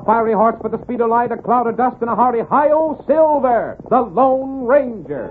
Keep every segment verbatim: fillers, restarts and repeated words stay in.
fiery horse with the speed of light, a cloud of dust, and a hearty hi-yo, Silver, the Lone Ranger.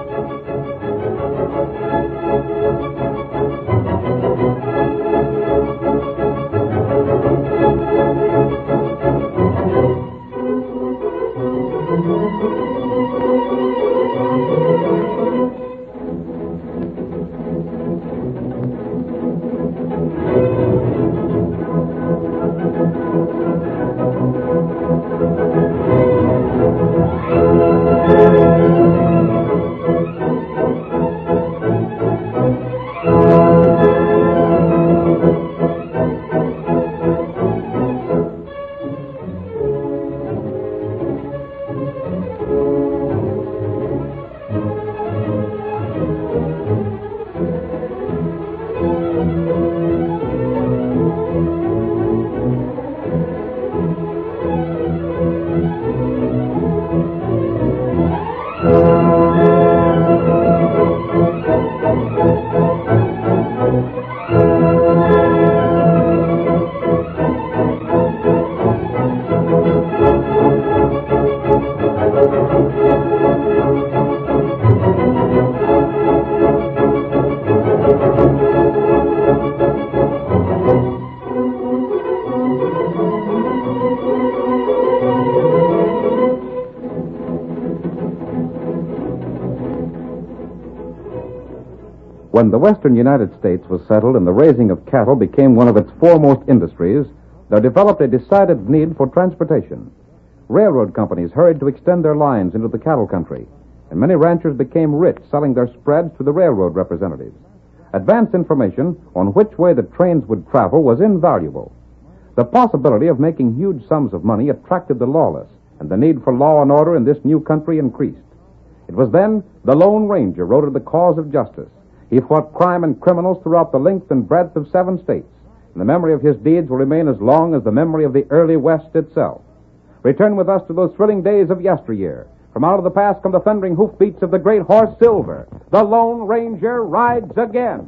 When the western United States was settled and the raising of cattle became one of its foremost industries, there developed a decided need for transportation. Railroad companies hurried to extend their lines into the cattle country, and many ranchers became rich selling their spreads to the railroad representatives. Advance information on which way the trains would travel was invaluable. The possibility of making huge sums of money attracted the lawless, and the need for law and order in this new country increased. It was then the Lone Ranger rode to the cause of justice. He fought crime and criminals throughout the length and breadth of seven states, and the memory of his deeds will remain as long as the memory of the early West itself. Return with us to those thrilling days of yesteryear. From out of the past come the thundering hoofbeats of the great horse Silver. The Lone Ranger rides again.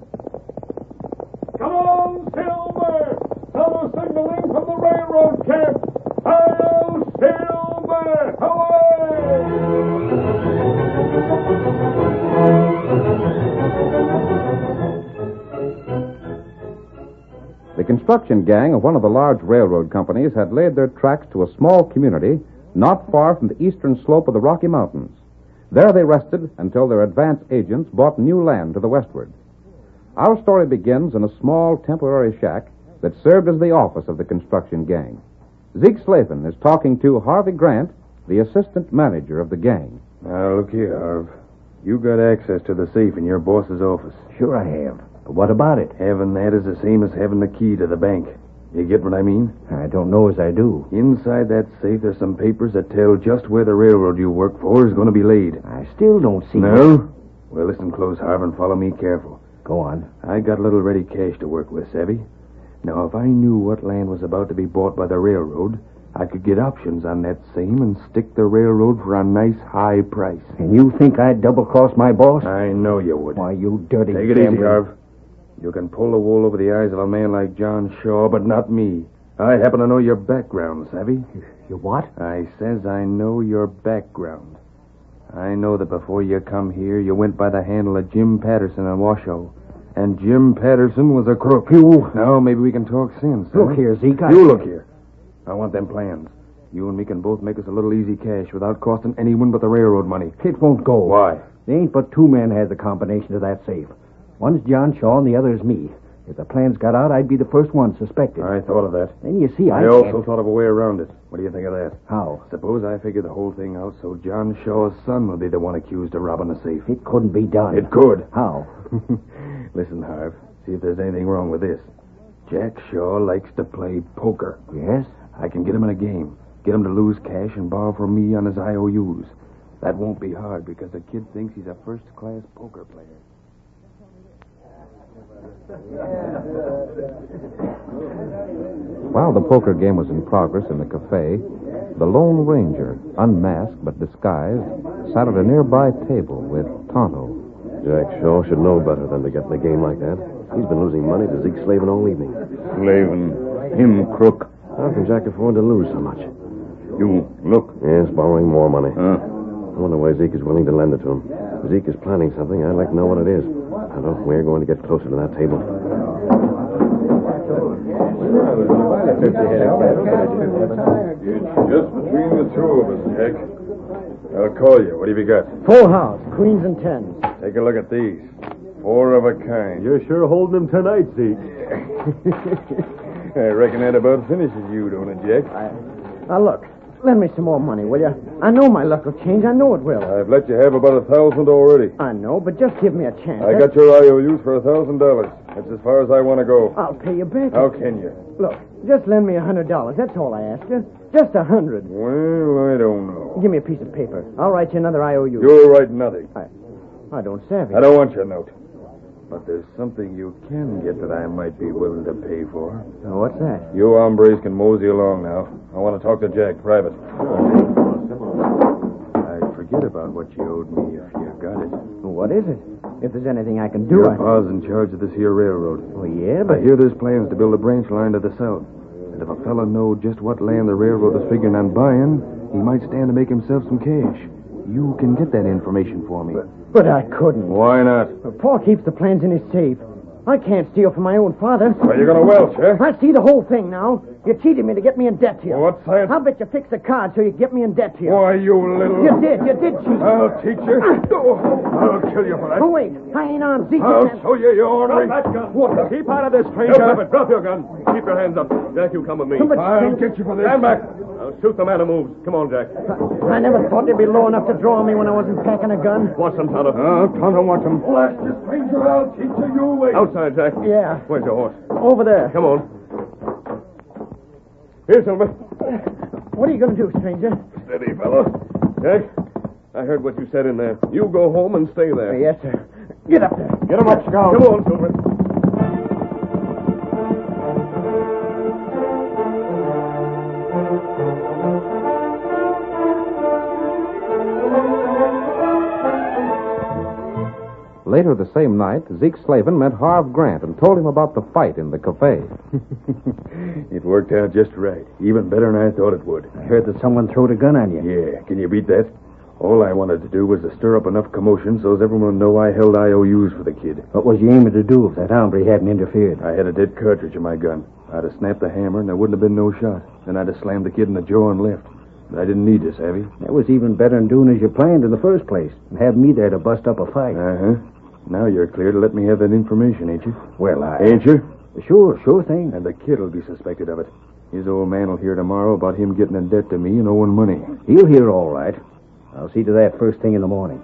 Come on, Silver! Fellow signaling from the railroad camp. Hail, Silver! Away! The construction gang of one of the large railroad companies had laid their tracks to a small community not far from the eastern slope of the Rocky Mountains. There they rested until their advance agents bought new land to the westward. Our story begins in a small temporary shack that served as the office of the construction gang. Zeke Slavin is talking to Harvey Grant, the assistant manager of the gang. Now, look here, Harv. You got access to the safe in your boss's office. Sure I have. But what about it? Having that is the same as having the key to the bank. You get what I mean? I don't know as I do. Inside that safe, there's some papers that tell just where the railroad you work for is going to be laid. I still don't see... No? Well, listen close, Harv, and follow me careful. Go on. I got a little ready cash to work with, savvy? Now, if I knew what land was about to be bought by the railroad, I could get options on that same and stick the railroad for a nice high price. And you think I'd double-cross my boss? I know you would. Why, you dirty... Take it easy, Harv. You can pull the wool over the eyes of a man like John Shaw, but not me. I happen to know your background, savvy? Your what? I says I know your background. I know that before you come here, you went by the handle of Jim Patterson in Washoe. And Jim Patterson was a crook. You... Now, maybe we can talk sense. Look huh? here, Zeke. I... You look here. I want them plans. You and me can both make us a little easy cash without costing anyone but the railroad money. It won't go. Why? There ain't but two men has the combination to that safe. One's John Shaw and the other's me. If the plans got out, I'd be the first one suspected. I thought of that. Then you see, I, I can't... also thought of a way around it. What do you think of that? How? Suppose I figure the whole thing out so John Shaw's son will be the one accused of robbing the safe. It couldn't be done. It could. How? Listen, Harv. See if there's anything wrong with this. Jack Shaw likes to play poker. Yes? I can get him in a game. Get him to lose cash and borrow from me on his I O Us. That won't be hard because the kid thinks he's a first-class poker player. While the poker game was in progress in the cafe, the Lone Ranger, unmasked but disguised, sat at a nearby table with Tonto. Jack Shaw should know better than to get in a game like that. He's been losing money to Zeke Slavin all evening. Slavin, him crook. How can Jack afford to lose so much? You, look. Yes, borrowing more money. Huh? I wonder why Zeke is willing to lend it to him. If Zeke is planning something, I'd like to know what it is. Tonto, we're going to get closer to that table. It's just between the two of us, Jack. I'll call you. What have you got? Full house, queens and tens. Take a look at these. Four of a kind. You're sure holding them tonight, Zeke. I reckon that about finishes you, don't it, Jack? Now, look. Lend me some more money, will you? I know my luck will change. I know it will. I've let you have about a thousand already. I know, but just give me a chance. I got your I O Us for a thousand dollars. That's as far as I want to go. I'll pay you back. How can you? Look, just lend me a hundred dollars. That's all I ask you. Just a hundred. Well, I don't know. Give me a piece of paper. I'll write you another I O U. You'll write nothing. I, I don't savvy. I don't want your note. But there's something you can get that I might be willing to pay for. Oh, what's that? You hombres can mosey along now. I want to talk to Jack private. I forget about what you owed me if you got it. What is it? If there's anything I can do, Your I... pa's in charge of this here railroad. Oh, yeah, I but... hear there's plans to build a branch line to the south. And if a fella knowed just what land the railroad is figuring on buying, he might stand to make himself some cash. You can get that information for me. But, but I couldn't. Why not? Paul keeps the plans in his safe. I can't steal from my own father. Are you going to welch, eh? I see the whole thing now. You cheated me to get me in debt to you. Well, what science? I'll bet you fix the card so you get me in debt to you. Why, you little... You did. You did cheat. I'll teach you. I'll kill you for that. Oh, wait. I ain't on Zeke. I'll show you, you ornery. Drop that gun. What? Keep out of this, stranger. Drop it. Drop your gun. Keep your hands up. Jack, you come with me. But- I'll get you for this. Stand back. I'll shoot the man who moves. Come on, Jack. I never thought they'd be low enough to draw me when I wasn't packing a gun. Watch them, Tonto. Oh, Tonto wants him. Blast you, stranger. I'll teach you. You wait. Outside, Jack. Yeah. Where's your horse? Over there. Come on. Here, Silver. What are you going to do, stranger? Steady, fellow. Jack, I heard what you said in there. You go home and stay there. Yes, sir. Get up there. Get him up, Scout. Come on, Silver. Later the same night, Zeke Slavin met Harv Grant and told him about the fight in the cafe. It worked out just right. Even better than I thought it would. I heard that someone throwed a gun on you. Yeah, can you beat that? All I wanted to do was to stir up enough commotion so as everyone would know I held I O Us for the kid. What was you aiming to do if that hombre hadn't interfered? I had a dead cartridge in my gun. I'd have snapped the hammer and there wouldn't have been no shot. Then I'd have slammed the kid in the jaw and left. But I didn't need this, Savvy. That was even better than doing as you planned in the first place and have me there to bust up a fight. Uh-huh. Now you're clear to let me have that information, ain't you? Well, I... Ain't you? Sure, sure thing. And the kid will be suspected of it. His old man will hear tomorrow about him getting in debt to me and owing money. He'll hear all right. I'll see to that first thing in the morning.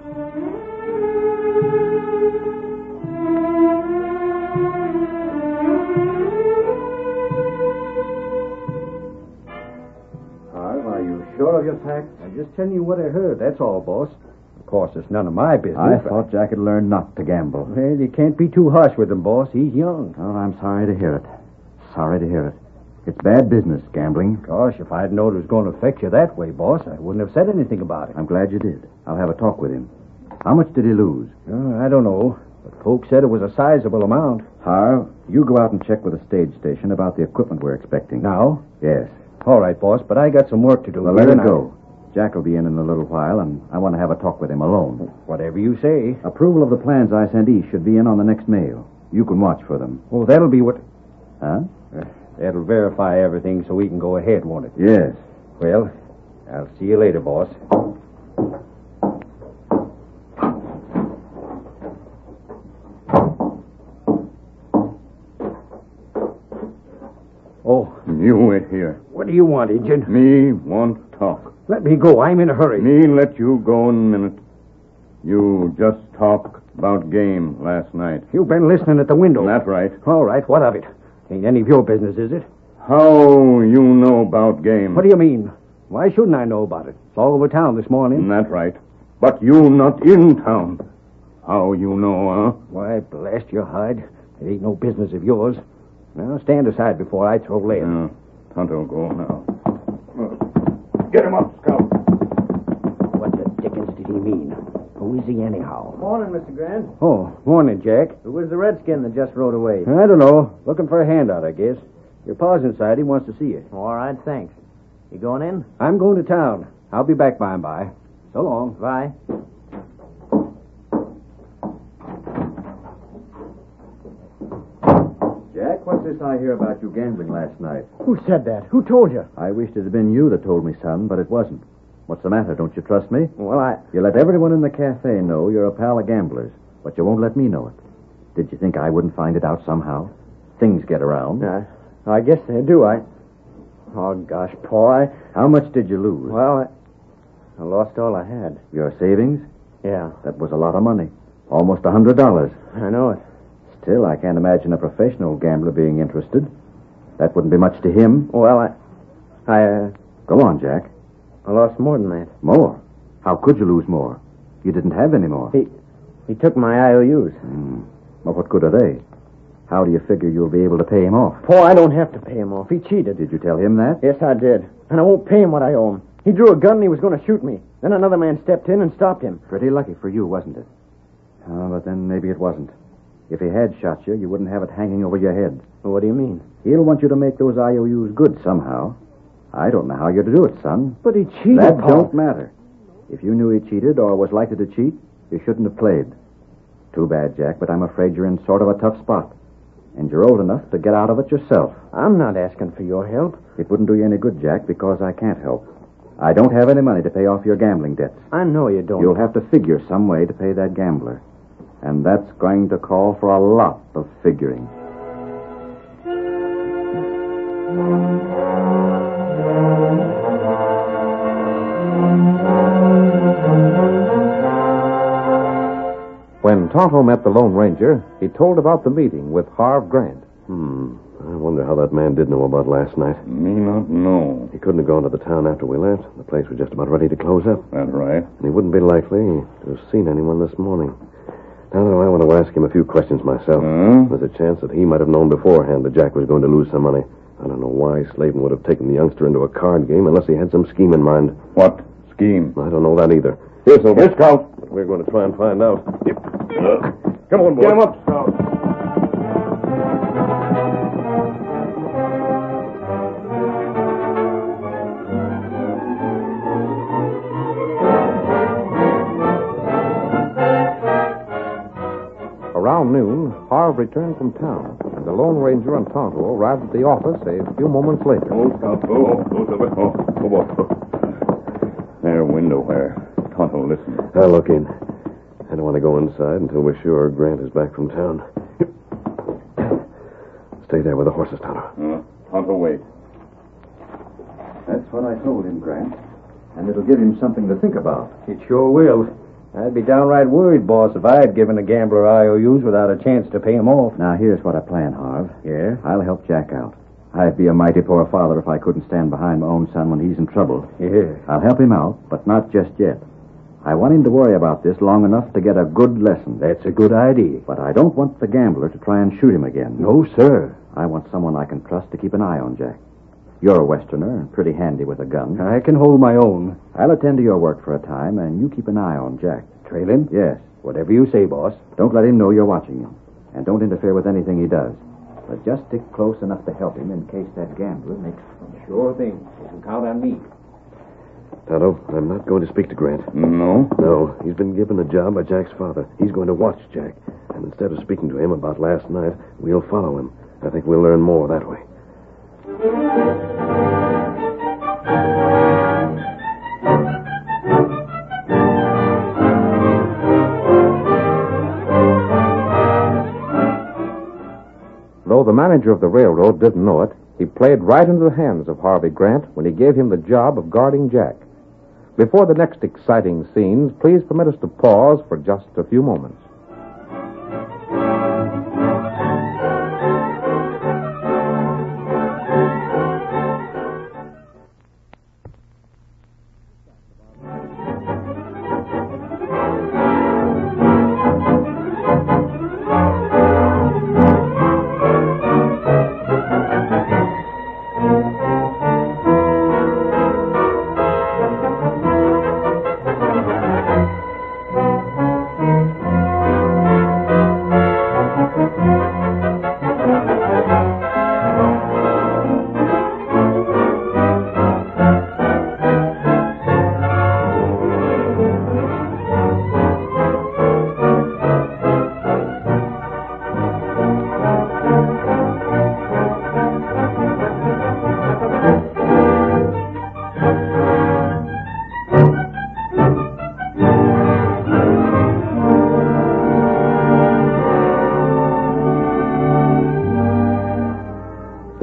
Harv, are you sure of your facts? I'm just telling you what I heard, that's all, boss. Of course, it's none of my business. I but- thought Jack had learned not to gamble. Well, you can't be too harsh with him, boss. He's young. Oh, I'm sorry to hear it. Sorry to hear it. It's bad business, gambling. Gosh, if I'd known it was going to affect you that way, boss, I wouldn't have said anything about it. I'm glad you did. I'll have a talk with him. How much did he lose? Uh, I don't know, but folks said it was a sizable amount. Harv, you go out and check with the stage station about the equipment we're expecting. Now? Yes. All right, boss, but I got some work to do. Well, here, let it and I- go. Jack will be in in a little while, and I want to have a talk with him alone. Whatever you say. Approval of the plans I send east should be in on the next mail. You can watch for them. Oh, that'll be what... Huh? Uh, that'll verify everything so we can go ahead, won't it? Yes. Well, I'll see you later, boss. Oh, You wait here. what do you want, Agent? Me want talk. Let me go. I'm in a hurry. Me let you go in a minute. You just talk about game last night. You've been listening at the window. That right. All right, what of it? Ain't any of your business, is it? How you know about game? What do you mean? Why shouldn't I know about it? It's all over town this morning. That right. But you not in town. How you know, huh? Why, blast your hide. It ain't no business of yours. Now, stand aside before I throw lead. Yeah. Tonto, go now. Get him up, Scout. What the dickens did he mean? Who is he anyhow? Morning, Mister Grant. Oh, morning, Jack. Who was the redskin that just rode away? I don't know. Looking for a handout, I guess. Your pa's inside. He wants to see you. All right, thanks. You going in? I'm going to town. I'll be back by and by. So long. Bye. Jack, what's this I hear about you gambling last night? Who said that? Who told you? I wished it had been you that told me, son, but it wasn't. What's the matter? Don't you trust me? Well, I... You let everyone in the cafe know you're a pal of gamblers, but you won't let me know it. Did you think I wouldn't find it out somehow? Things get around. Uh, I guess they do. I... Oh, gosh, Paul, I... How much did you lose? Well, I, I lost all I had. Your savings? Yeah. That was a lot of money. Almost a hundred dollars. I know it. Still, I can't imagine a professional gambler being interested. That wouldn't be much to him. Well, I... I, uh... Go on, Jack. I lost more than that. More? How could you lose more? You didn't have any more. He... He took my I O Us. Hmm. Well, what good are they? How do you figure you'll be able to pay him off? Paul, I don't have to pay him off. He cheated. Did you tell him that? Yes, I did. And I won't pay him what I owe him. He drew a gun and he was going to shoot me. Then another man stepped in and stopped him. Pretty lucky for you, wasn't it? Oh, but then maybe it wasn't. If he had shot you, you wouldn't have it hanging over your head. Well, what do you mean? He'll want you to make those I O Us good somehow. I don't know how you're to do it, son. But he cheated, That Paul. don't matter. If you knew he cheated or was likely to cheat, you shouldn't have played. Too bad, Jack, but I'm afraid you're in sort of a tough spot. And you're old enough to get out of it yourself. I'm not asking for your help. It wouldn't do you any good, Jack, because I can't help. I don't have any money to pay off your gambling debts. I know you don't. You'll have to figure some way to pay that gambler. And that's going to call for a lot of figuring. When Tonto met the Lone Ranger, he told about the meeting with Harv Grant. Hmm. I wonder how that man did know about last night. Me not know. He couldn't have gone to the town after we left. The place was just about ready to close up. That's right. And he wouldn't be likely to have seen anyone this morning. Now, though, I want to ask him a few questions myself. Huh? There's a chance that he might have known beforehand that Jack was going to lose some money. I don't know why Slavin would have taken the youngster into a card game unless he had some scheme in mind. What scheme? I don't know that either. Here, Silver. Here, Scout. But we're going to try and find out. Uh, come on, boy. Get him up, Scout. Around noon, Harv returned from town, and the Lone Ranger and Tonto arrived at the office a few moments later. Oh, Scout. Oh, oh, oh, Silver. Oh, oh, boy. There, window where. Tonto, listen. I'll look in. I don't want to go inside until we're sure Grant is back from town. Stay there with the horses, Tonto. Uh, Tonto, wait. That's what I told him, Grant. And it'll give him something to think about. It sure will. I'd be downright worried, boss, if I had given a gambler I O Us without a chance to pay him off. Now, here's what I plan, Harv. Yeah? I'll help Jack out. I'd be a mighty poor father if I couldn't stand behind my own son when he's in trouble. Yeah. I'll help him out, but not just yet. I want him to worry about this long enough to get a good lesson. That's a good idea. But I don't want the gambler to try and shoot him again. No, sir. I want someone I can trust to keep an eye on Jack. You're a Westerner and pretty handy with a gun. I can hold my own. I'll attend to your work for a time, and you keep an eye on Jack. Trail him? Yes. Whatever you say, boss. Don't let him know you're watching him. And don't interfere with anything he does. But just stick close enough to help him in case that gambler makes... Sure thing. You can count on me. Tonto, I'm not going to speak to Grant. No? No, he's been given a job by Jack's father. He's going to watch Jack. And instead of speaking to him about last night, we'll follow him. I think we'll learn more that way. Though the manager of the railroad didn't know it, he played right into the hands of Harvey Grant when he gave him the job of guarding Jack. Before the next exciting scenes, please permit us to pause for just a few moments.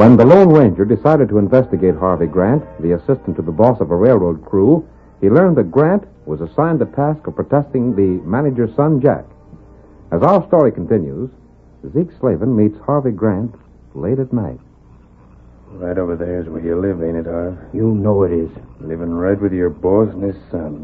When the Lone Ranger decided to investigate Harvey Grant, the assistant to the boss of a railroad crew, he learned that Grant was assigned the task of protecting the manager's son, Jack. As our story continues, Zeke Slavin meets Harvey Grant late at night. Right over there is where you live, ain't it, Harv? You know it is. Living right with your boss and his son.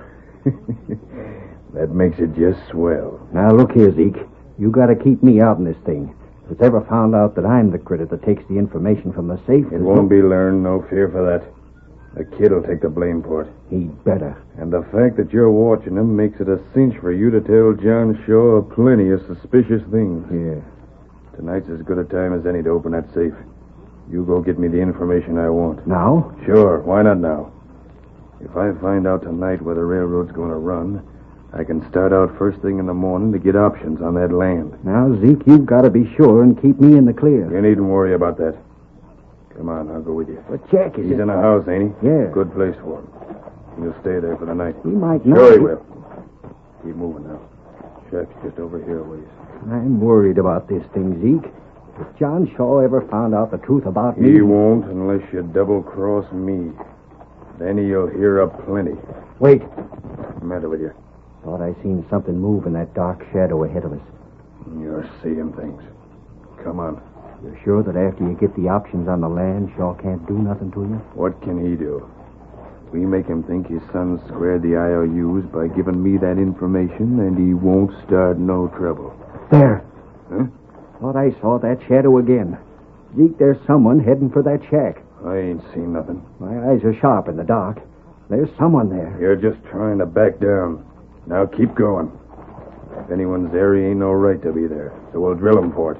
That makes it just swell. Now, look here, Zeke. You got to keep me out in this thing. If it's ever found out that I'm the critter that takes the information from the safe... It won't be learned, no fear for that. The kid will take the blame for it. He'd better. And the fact that you're watching him makes it a cinch for you to tell John Shaw plenty of suspicious things. Yeah. Tonight's as good a time as any to open that safe. You go get me the information I want. Now? Sure, why not now? If I find out tonight where the railroad's going to run, I can start out first thing in the morning to get options on that land. Now, Zeke, you've got to be sure and keep me in the clear. You needn't worry about that. Come on, I'll go with you. But Jack is... He's in a house, ain't he? Yeah. Good place for him. He'll stay there for the night. He might not... Sure he will. Keep moving now. Shack's just over here a ways. I'm worried about this thing, Zeke. If John Shaw ever found out the truth about me... He won't unless you double-cross me. Then he'll hear a plenty. Wait. What's the matter with you? Thought I seen something move in that dark shadow ahead of us. You're seeing things. Come on. You're sure that after you get the options on the land, Shaw can't do nothing to you? What can he do? We make him think his son squared the I O Us by giving me that information, and he won't start no trouble. There. Huh? Thought I saw that shadow again. Zeke, there's someone heading for that shack. I ain't seen nothing. My eyes are sharp in the dark. There's someone there. You're just trying to back down. Now keep going. If anyone's there, he ain't no right to be there, so we'll drill him for it.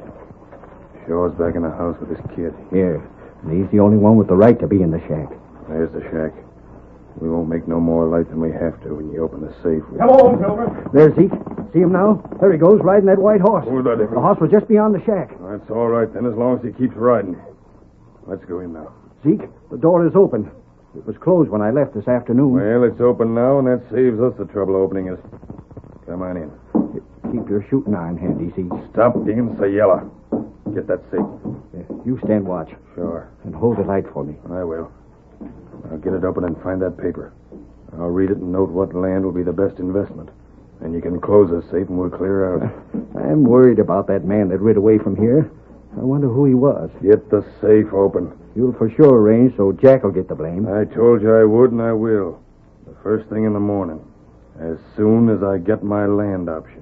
Shaw's back in the house with his kid. Here. And he's the only one with the right to be in the shack. There's the shack. We won't make no more light than we have to when you open the safe. Come on, Silver. There's Zeke. See him now? There he goes, riding that white horse. Who's that? The horse was just beyond the shack. That's all right, then, as long as he keeps riding. Let's go in now. Zeke, the door is open. It was closed when I left this afternoon. Well, it's open now, and that saves us the trouble opening it. Come on in. Keep your shooting iron handy, Zeke. Stop being so yellow. Get that safe. You stand watch. Sure. And hold the light for me. I will. I'll get it open and find that paper. I'll read it and note what land will be the best investment. And you can close the safe and we'll clear out. I'm worried about that man that rid away from here. I wonder who he was. Get the safe open. You'll for sure arrange so Jack will get the blame. I told you I would, and I will. The first thing in the morning. As soon as I get my land options.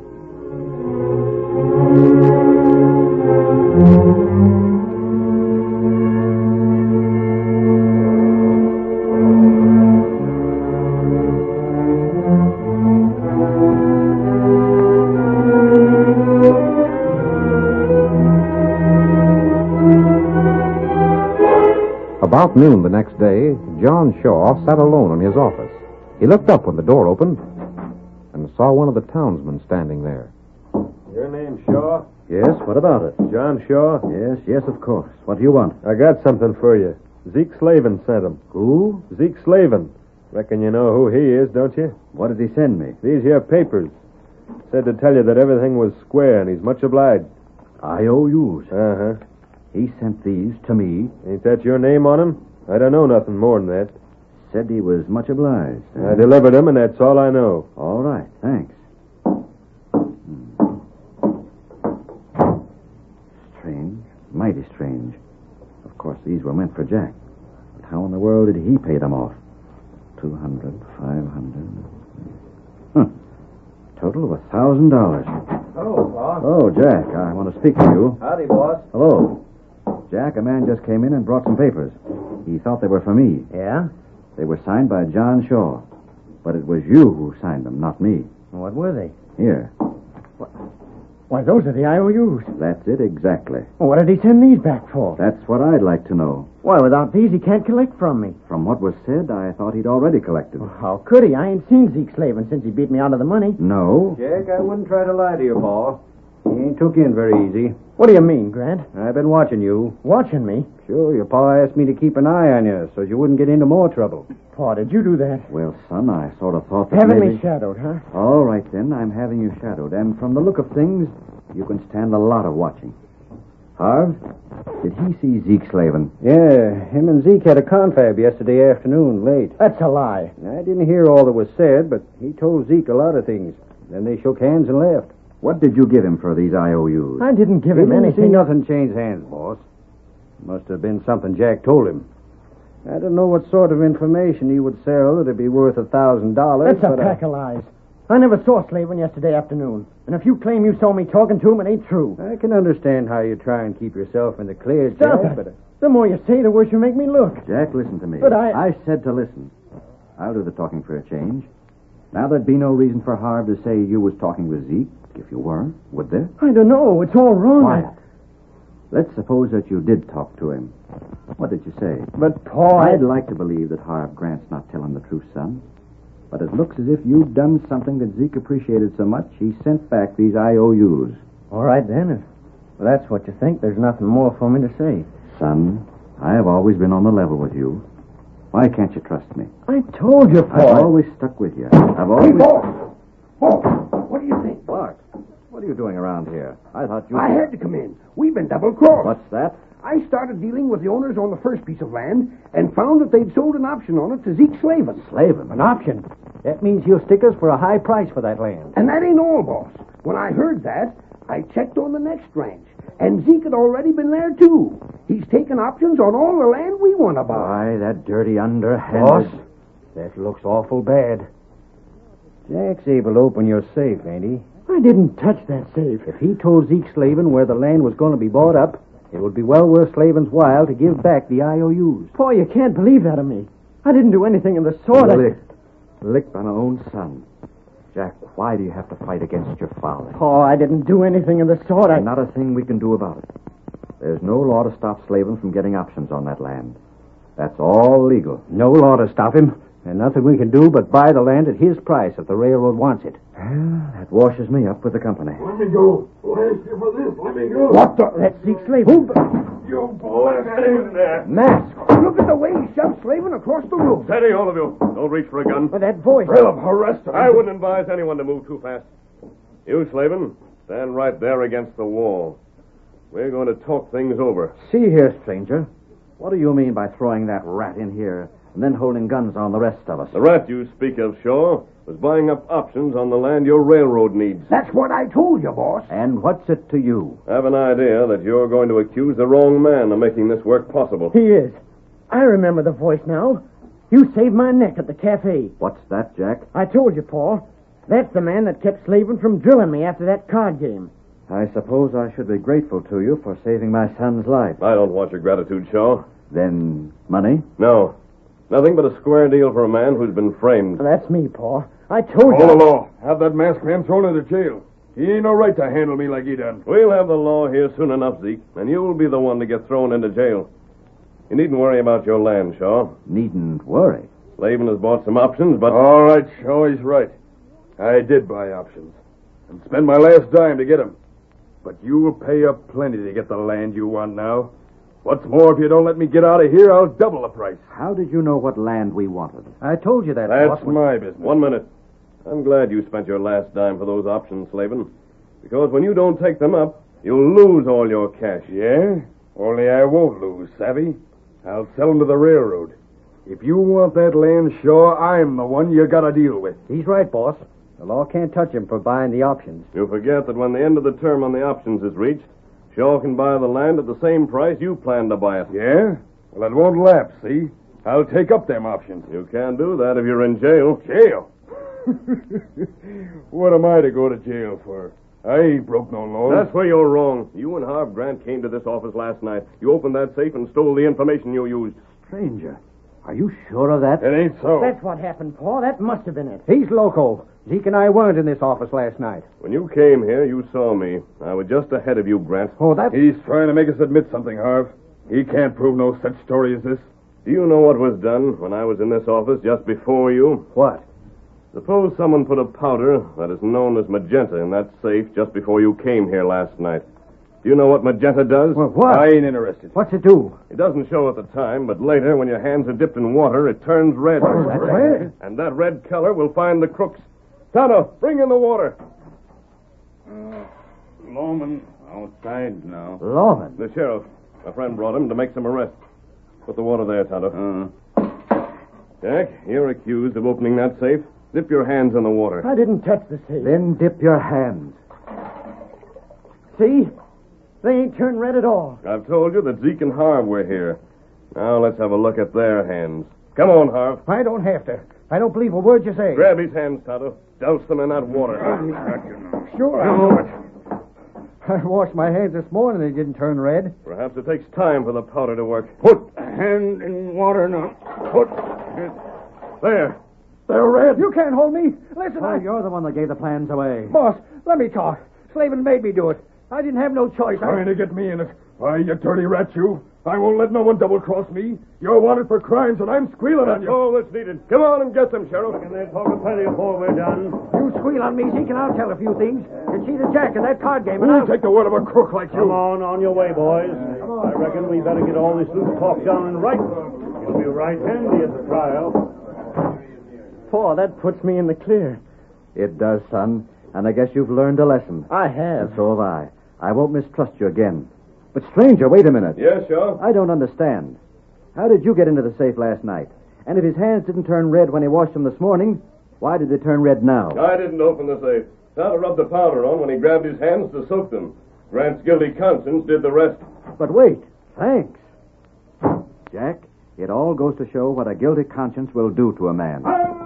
About noon the next day, John Shaw sat alone in his office. He looked up when the door opened and saw one of the townsmen standing there. Your name Shaw? Yes, what about it? John Shaw? Yes, yes, of course. What do you want? I got something for you. Zeke Slavin sent him. Who? Zeke Slavin. Reckon you know who he is, don't you? What did he send me? These here papers. Said to tell you that everything was square, and he's much obliged. I O Us. Uh-huh. He sent these to me. Ain't that your name on them? I don't know nothing more than that. Said he was much obliged. huh? I delivered them, and that's all I know. All right, thanks. Strange, mighty strange. Of course, these were meant for Jack. But how in the world did he pay them off? Two hundred, five hundred. Huh. Total of a thousand dollars. Hello, boss. Oh, Jack, I want to speak to you. Howdy, boss. Hello. Jack, a man just came in and brought some papers. He thought they were for me. Yeah? They were signed by John Shaw. But it was you who signed them, not me. What were they? Here. Why, those are the I O Us. That's it exactly. Well, what did he send these back for? That's what I'd like to know. Why, without these, he can't collect from me. From what was said, I thought he'd already collected. Well, how could he? I ain't seen Zeke Slavin since he beat me out of the money. No. Jack, I wouldn't try to lie to you, Pa. He ain't took in very easy. What do you mean, Grant? I've been watching you. Watching me? Sure, your Pa asked me to keep an eye on you so you wouldn't get into more trouble. Pa, did you do that? Well, son, I sort of thought that Having maybe... me shadowed, huh? All right, then. I'm having you shadowed. And from the look of things, you can stand a lot of watching. Harv, did he see Zeke Slavin? Yeah, him and Zeke had a confab yesterday afternoon, late. That's a lie. I didn't hear all that was said, but he told Zeke a lot of things. Then they shook hands and left. What did you give him for these I O Us? I didn't give him Didn't see anything. nothing change hands, boss. Must have been something Jack told him. I don't know what sort of information he would sell that'd be worth a thousand dollars. That's a pack of lies. I never saw Slavin yesterday afternoon. And if you claim you saw me talking to him, it ain't true. I can understand how you try and keep yourself in the clear, Stop Jack, it. but... uh, The more you say, the worse you make me look. Jack, listen to me. But I- I said to listen. I'll do the talking for a change. Now, there'd be no reason for Harv to say you was talking with Zeke, if you weren't, would there? I don't know. It's all wrong. Quiet. Let's suppose that you did talk to him. What did you say? But, Paul... I'd like to believe that Harv Grant's not telling the truth, son. But it looks as if you've done something that Zeke appreciated so much, he sent back these I O Us. All right, then. If that's what you think, there's nothing more for me to say. Son, I have always been on the level with you. Why can't you trust me? I told you, I've Paul. always stuck with you. I've always... Hey, Paul! Paul, what do you think? Bart, what are you doing around here? I thought you... I had to come in. We've been double-crossed. What's that? I started dealing with the owners on the first piece of land and found that they'd sold an option on it to Zeke Slavin. Slavin? An option? That means he'll stick us for a high price for that land. And that ain't all, boss. When I heard that, I checked on the next ranch. And Zeke had already been there, too. He's taken options on all the land we want to buy. Why, that dirty underhand... Boss, that looks awful bad. Jack's able to open your safe, ain't he? I didn't touch that safe. If he told Zeke Slavin where the land was going to be bought up, it would be well worth Slavin's while to give back the I O Us. Paul, you can't believe that of me. I didn't do anything of the sort. I... Licked. Licked on our own son. Jack, why do you have to fight against your father? Paul, I didn't do anything of the sort. I... Not a thing we can do about it. There's no law to stop Slavin from getting options on that land. That's all legal. No law to stop him, and nothing we can do but buy the land at his price if the railroad wants it. Well, that washes me up with the company. Let me go. I'll ask you for this. Let me go. What the... That's Zeke Slavin. You blast in there. Mask. Look at the way he shoved Slavin across the roof. Steady, all of you. Don't reach for a gun. But that voice. Philip, arrest him. I wouldn't advise anyone to move too fast. You, Slavin, stand right there against the wall. We're going to talk things over. See here, stranger. What do you mean by throwing that rat in here and then holding guns on the rest of us? The rat you speak of, Shaw, was buying up options on the land your railroad needs. That's what I told you, boss. And what's it to you? I have an idea that you're going to accuse the wrong man of making this work possible. He is. I remember the voice now. You saved my neck at the cafe. What's that, Jack? I told you, Paul. That's the man that kept Slavin from drilling me after that card game. I suppose I should be grateful to you for saving my son's life. I don't want your gratitude, Shaw. Then, money? No. Nothing but a square deal for a man who's been framed. That's me, Paul. I told Hold the you. law. Have that masked man thrown into jail. He ain't no right to handle me like he done. We'll have the law here soon enough, Zeke, and you'll be the one to get thrown into jail. You needn't worry about your land, Shaw. Needn't worry. Slavin has bought some options, but... All right, Shaw, he's right. I did buy options and spend my last dime to get them. But you'll pay up plenty to get the land you want now. What's more, if you don't let me get out of here, I'll double the price. How did you know what land we wanted? I told you that, That's boss. my business. One minute. I'm glad you spent your last dime for those options, Slavin. Because when you don't take them up, you'll lose all your cash. Yeah? Only I won't lose, savvy? I'll sell them to the railroad. If you want that land, Shaw, I'm the one you gotta deal with. He's right, boss. The law can't touch him for buying the options. You forget that when the end of the term on the options is reached, Shaw can buy the land at the same price you plan to buy it. Yeah? Well, it won't lapse, see? I'll take up them options. You can't do that if you're in jail. Jail? What am I to go to jail for? I ain't broke no laws. That's where you're wrong. You and Harv Grant came to this office last night. You opened that safe and stole the information you used. Stranger, are you sure of that? It ain't so. That's what happened, Paul. That must have been it. He's loco. Zeke and I weren't in this office last night. When you came here, you saw me. I was just ahead of you, Grant. Oh, that... He's trying to make us admit something, Harv. He can't prove no such story as this. Do you know what was done when I was in this office just before you? What? Suppose someone put a powder that is known as magenta in that safe just before you came here last night. Do you know what magenta does? Well, what? I ain't interested. What's it do? It doesn't show at the time, but later, when your hands are dipped in water, it turns red. That's red? And that red color will find the crooks. Tonto, bring in the water. Lawman, Outside now. Lawman. The sheriff. A friend brought him to make some arrests. Put the water there, Tonto. Uh, Jack, you're accused of opening that safe. Dip your hands in the water. I didn't touch the safe. Then dip your hands. See? They ain't turned red at all. I've told you that Zeke and Harv were here. Now let's have a look at their hands. Come on, Harv. I don't have to. I don't believe a word you say. Grab his hands, Tonto. Douse them in that water. Sure, I'll do it. I washed my hands this morning and they didn't turn red. Perhaps it takes time for the powder to work. put a hand in water now. Put it. There. They're red. You can't hold me. Listen, Oh, I... you're the one that gave the plans away. Boss, let me talk. Slavin made me do it. I didn't have no choice. I... Trying to get me in it. Why, you dirty rat, you. I won't let no one double-cross me. You're wanted for crimes, and I'm squealing on you. All that's needed. Come on and get them, Sheriff. And they're talking plenty before we're done. You squeal on me, Zeke, and I'll tell a few things. You see the jack in that card game, and Who'll I'll... take the word of a crook like you? Come on, on your way, boys. I reckon we better get all this loose talk down and right. You'll be right handy at the trial. Four, that puts me in the clear. It does, son. And I guess you've learned a lesson. I have. And so have I. I won't mistrust you again. But, stranger, wait a minute. Yes, Sheriff? I don't understand. How did you get into the safe last night? And if his hands didn't turn red when he washed them this morning, why did they turn red now? I didn't open the safe. Tonto rubbed the powder on when he grabbed his hands to soak them. Grant's guilty conscience did the rest. But wait. Thanks. Jack, it all goes to show what a guilty conscience will do to a man.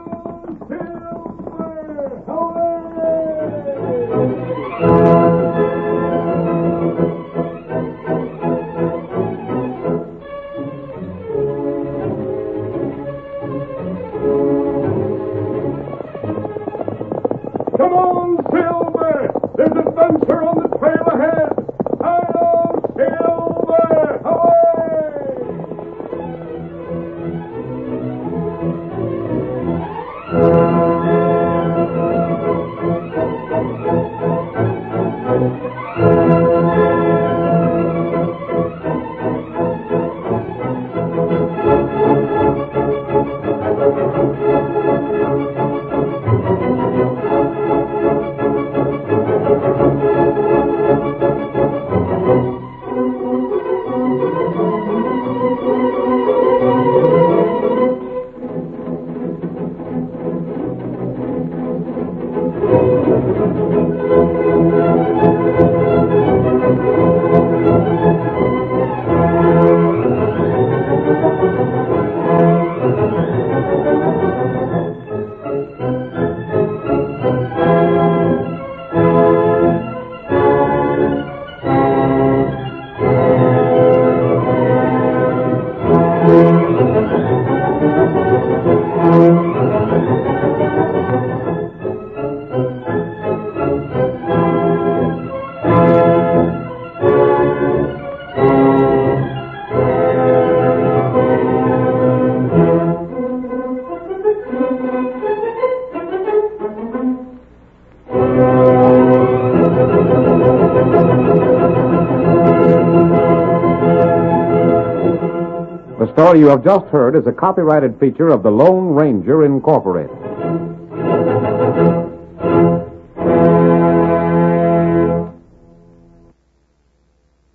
Come on, Silver! There's adventure on the trail ahead! Hi-yo, Silver! The story you have just heard is a copyrighted feature of the Lone Ranger Incorporated.